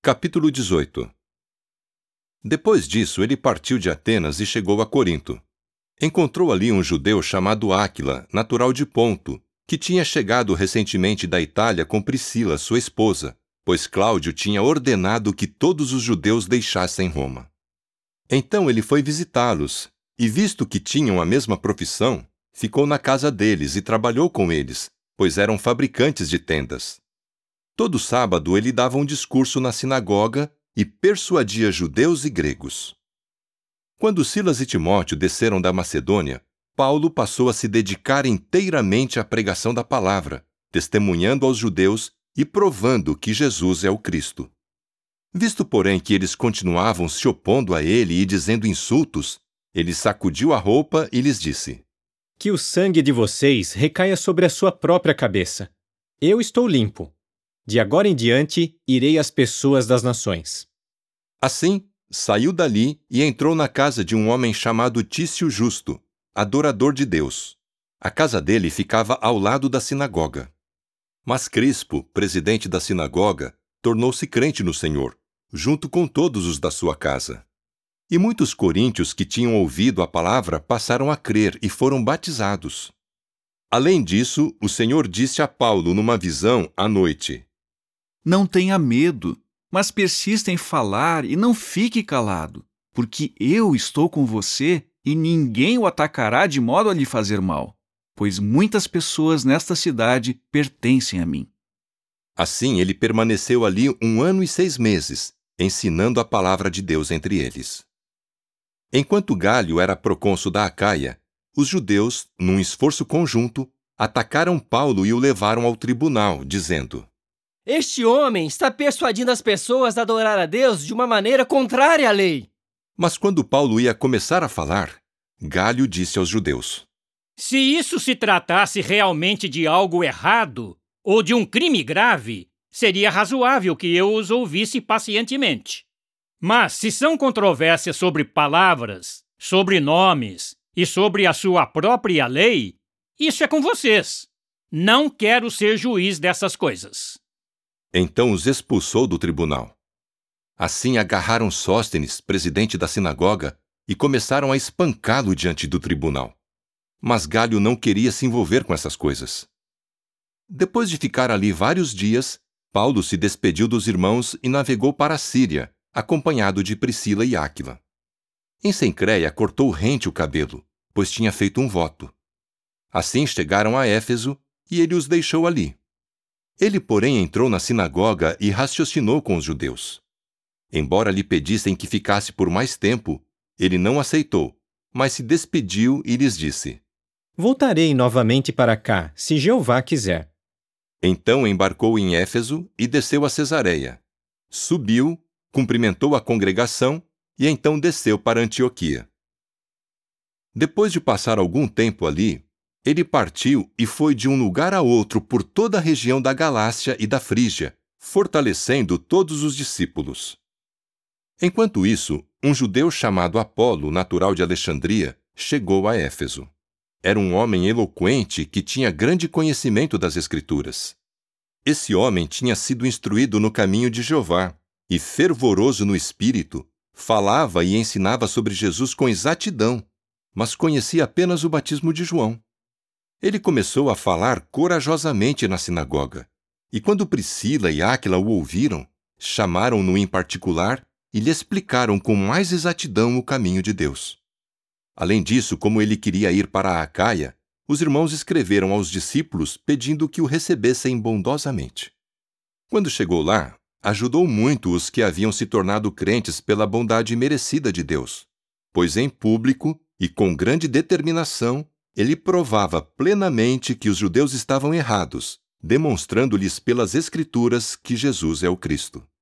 Capítulo 18. Depois disso, ele partiu de Atenas e chegou a Corinto. Encontrou ali um judeu chamado Áquila, natural de Ponto, que tinha chegado recentemente da Itália com Priscila, sua esposa, pois Cláudio tinha ordenado que todos os judeus deixassem Roma. Então ele foi visitá-los, e visto que tinham a mesma profissão, ficou na casa deles e trabalhou com eles, pois eram fabricantes de tendas. Todo sábado ele dava um discurso na sinagoga e persuadia judeus e gregos. Quando Silas e Timóteo desceram da Macedônia, Paulo passou a se dedicar inteiramente à pregação da palavra, testemunhando aos judeus e provando que Jesus é o Cristo. Visto, porém, que eles continuavam se opondo a ele e dizendo insultos, ele sacudiu a roupa e lhes disse: Que o sangue de vocês recaia sobre a sua própria cabeça. Eu estou limpo. De agora em diante, irei às pessoas das nações. Assim, saiu dali e entrou na casa de um homem chamado Tício Justo, adorador de Deus. A casa dele ficava ao lado da sinagoga. Mas Crispo, presidente da sinagoga, tornou-se crente no Senhor, junto com todos os da sua casa. E muitos coríntios que tinham ouvido a palavra passaram a crer e foram batizados. Além disso, o Senhor disse a Paulo numa visão à noite: Não tenha medo, mas persista em falar e não fique calado, porque eu estou com você e ninguém o atacará de modo a lhe fazer mal, pois muitas pessoas nesta cidade pertencem a mim. Assim ele permaneceu ali 1 ano e 6 meses, ensinando a palavra de Deus entre eles. Enquanto Gálio era procônsul da Acaia, os judeus, num esforço conjunto, atacaram Paulo e o levaram ao tribunal, dizendo: Este homem está persuadindo as pessoas a adorar a Deus de uma maneira contrária à lei. Mas quando Paulo ia começar a falar, Gálio disse aos judeus: Se isso se tratasse realmente de algo errado ou de um crime grave, seria razoável que eu os ouvisse pacientemente. Mas se são controvérsias sobre palavras, sobre nomes e sobre a sua própria lei, isso é com vocês. Não quero ser juiz dessas coisas. Então os expulsou do tribunal. Assim agarraram Sóstenes, presidente da sinagoga, e começaram a espancá-lo diante do tribunal. Mas Gálio não queria se envolver com essas coisas. Depois de ficar ali vários dias, Paulo se despediu dos irmãos e navegou para a Síria, acompanhado de Priscila e Áquila. Em Cencreia cortou rente o cabelo, pois tinha feito um voto. Assim chegaram a Éfeso e ele os deixou ali. Ele, porém, entrou na sinagoga e raciocinou com os judeus. Embora lhe pedissem que ficasse por mais tempo, ele não aceitou, mas se despediu e lhes disse: Voltarei novamente para cá, se Jeová quiser. Então embarcou em Éfeso e desceu a Cesareia. Subiu, cumprimentou a congregação e então desceu para Antioquia. Depois de passar algum tempo ali, ele partiu e foi de um lugar a outro por toda a região da Galácia e da Frígia, fortalecendo todos os discípulos. Enquanto isso, um judeu chamado Apolo, natural de Alexandria, chegou a Éfeso. Era um homem eloquente que tinha grande conhecimento das Escrituras. Esse homem tinha sido instruído no caminho de Jeová e, fervoroso no espírito, falava e ensinava sobre Jesus com exatidão, mas conhecia apenas o batismo de João. Ele começou a falar corajosamente na sinagoga, e quando Priscila e Áquila o ouviram, chamaram-no em particular e lhe explicaram com mais exatidão o caminho de Deus. Além disso, como ele queria ir para a Acaia, os irmãos escreveram aos discípulos pedindo que o recebessem bondosamente. Quando chegou lá, ajudou muito os que haviam se tornado crentes pela bondade merecida de Deus, pois em público e com grande determinação ele provava plenamente que os judeus estavam errados, demonstrando-lhes pelas Escrituras que Jesus é o Cristo.